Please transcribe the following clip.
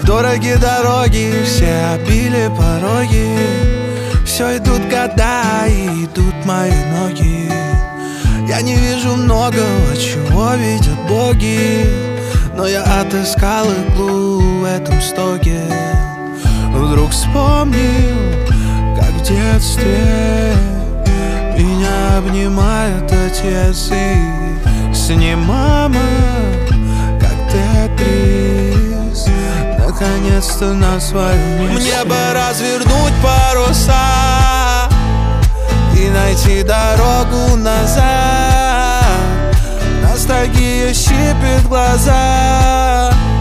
дороги дороги, все обили пороги. Все идут года и идут мои ноги. Я не вижу многого, чего видят боги, но я отыскал иглу в этом стоге. Вдруг вспомнил, как в детстве меня обнимает отец, и с ним мама, как Тетрис, наконец-то на своем месте. Мне бы развернуть паруса и найти дорогу назад. Ностальгия щипит глаза.